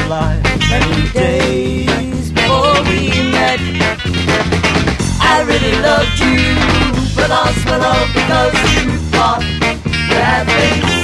alive. Many days before we met, I really loved you, but lost my love because you thought you had things